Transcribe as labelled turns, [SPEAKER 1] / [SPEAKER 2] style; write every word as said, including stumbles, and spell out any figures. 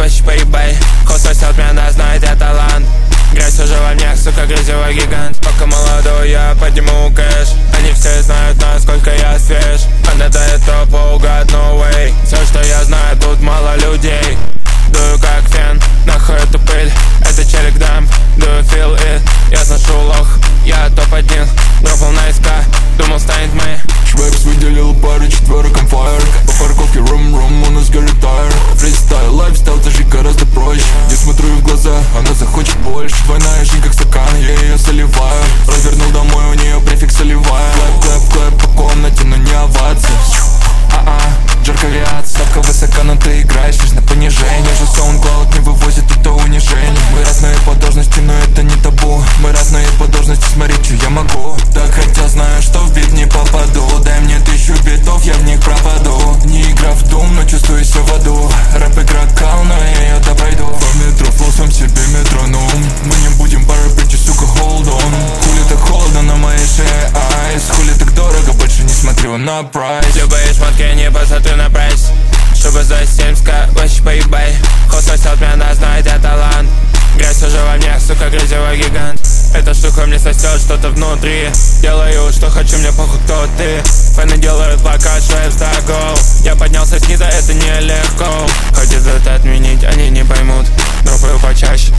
[SPEAKER 1] вообще поебай. Хост сосет меня, да, знает я талант. Грязь уже во мне, сука, грязевой гигант. Пока молодой, я подниму кэш. Они все знают, насколько я свеж. Андата это поугад, no way. Все, что я знаю, тут мало людей. Дую как фен, нахуй эту пыль. Это челик дамп, do you feel it? Я сношу лох, я топ-один. Дропал на СК, думал станет моей.
[SPEAKER 2] Швепс выделил пару четверок on fire. По парковке рум-рум, у нас горит тайр. Фристайл, лайфстайл, даже гораздо проще. Я смотрю ей в глаза, она захочет больше. Двойная жизнь как стакан, я ее заливаю. Развернул домой, у нее префикс оливая. Клэп, клэп, клэп по комнате, но не овации. А-а, жарко авиация. Ставка высока, но ты играешь лишь на понижение. Же SoundCloud не вывозит это унижение. Мы разные по должности, но это не табу. Мы разные по должности, смотри, что я могу. Так хотя знаю, что в бит не попаду. Дай мне тысячу битов, я в них пропаду. Не игра в дом, но чувствую себя в аду. Рэп игра кал, но я ее допройду. По метро, флоу сам себе метроном. Мы не будем пары прийти, сука, hold on. Хули так холодно на моей шее, айс. Хули так дорого, больше не смотрю на прайс.
[SPEAKER 1] Любые шмотки, не посмотрю на прайс. Чтобы за семьдесят, вообще поебай. Хост сосет меня, да, знает я талант. Грязь уже во мне, сука, грязевой гигант. Эта штука мне сосет что-то внутри. Делаю, что хочу, мне похуй, кто ты. Фэны делают плакат, швепс да гол. Я поднялся снизу, это нелегко. Хоть это отменить, они не поймут. Дропаю почаще,